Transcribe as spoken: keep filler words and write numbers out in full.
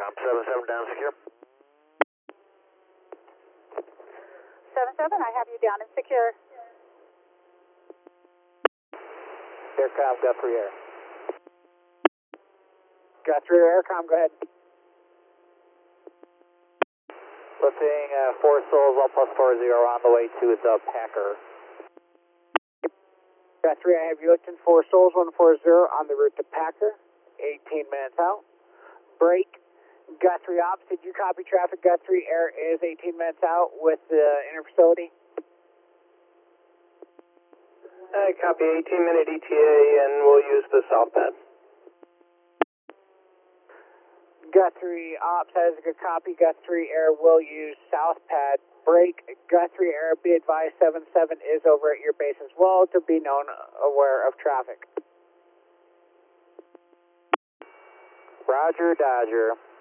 Aircom seven seven down secure. seven seven, I have you down and secure. Aircom, Guthrie Air. Guthrie Air, Aircom, go ahead. Lifting uh, four souls, one plus four zero on the way to the Packer. Guthrie, I have you lifting four souls, one four zero on the route to Packer, eighteen minutes out. Break. Guthrie Ops, did you copy traffic? Guthrie Air is eighteen minutes out with the interfacility. I copy eighteen minute E T A and we'll use the south pad. Guthrie Ops has a good copy. Guthrie Air will use south pad. Break. Guthrie Air, be advised seven seven is over at your base as well to be known aware of traffic. Roger, Dodger.